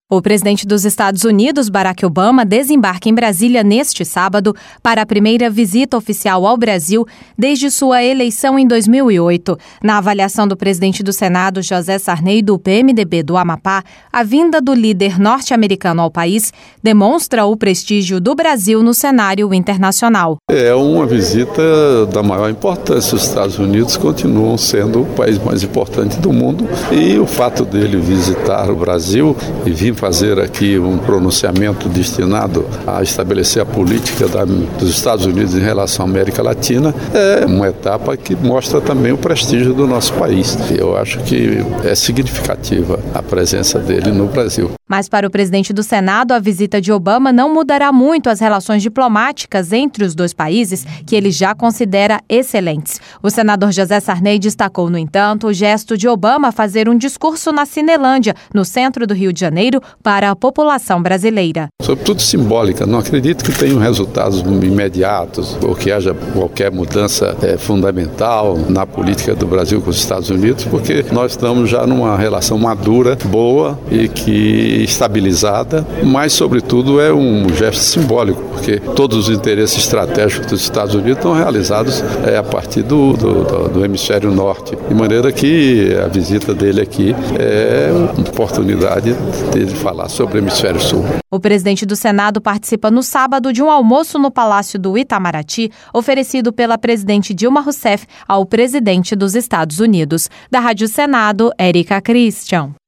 O presidente dos Estados Unidos, Barack Obama, desembarca em Brasília neste sábado para a primeira visita oficial ao Brasil desde sua eleição em 2008. Na avaliação do presidente do Senado, José Sarney, do PMDB do Amapá, a vinda do líder norte-americano ao país demonstra o prestígio do Brasil no cenário internacional. É uma visita da maior importância. Os Estados Unidos continuam sendo o país mais importante do mundo e o fato dele visitar o Brasil e vir fazer aqui um pronunciamento destinado a estabelecer a política dos Estados Unidos em relação à América Latina é uma etapa que mostra também o prestígio do nosso país. Eu acho que é significativa a presença dele no Brasil. Mas para o presidente do Senado, a visita de Obama não mudará muito as relações diplomáticas entre os dois países, que ele já considera excelentes. O senador José Sarney destacou, no entanto, o gesto de Obama fazer um discurso na Cinelândia, no centro do Rio de Janeiro, para a população brasileira. Sobretudo simbólica, não acredito que tenham resultados imediatos ou que haja qualquer mudança fundamental na política do Brasil com os Estados Unidos, porque nós estamos já numa relação madura, boa e que estabilizada, mas sobretudo é um gesto simbólico, porque todos os interesses estratégicos dos Estados Unidos estão realizados a partir do hemisfério norte, de maneira que a visita dele aqui é uma oportunidade de falar sobre o hemisfério sul. O presidente do Senado participa no sábado de um almoço no Palácio do Itamaraty, oferecido pela presidente Dilma Rousseff ao presidente dos Estados Unidos. Da Rádio Senado, Érica Christian.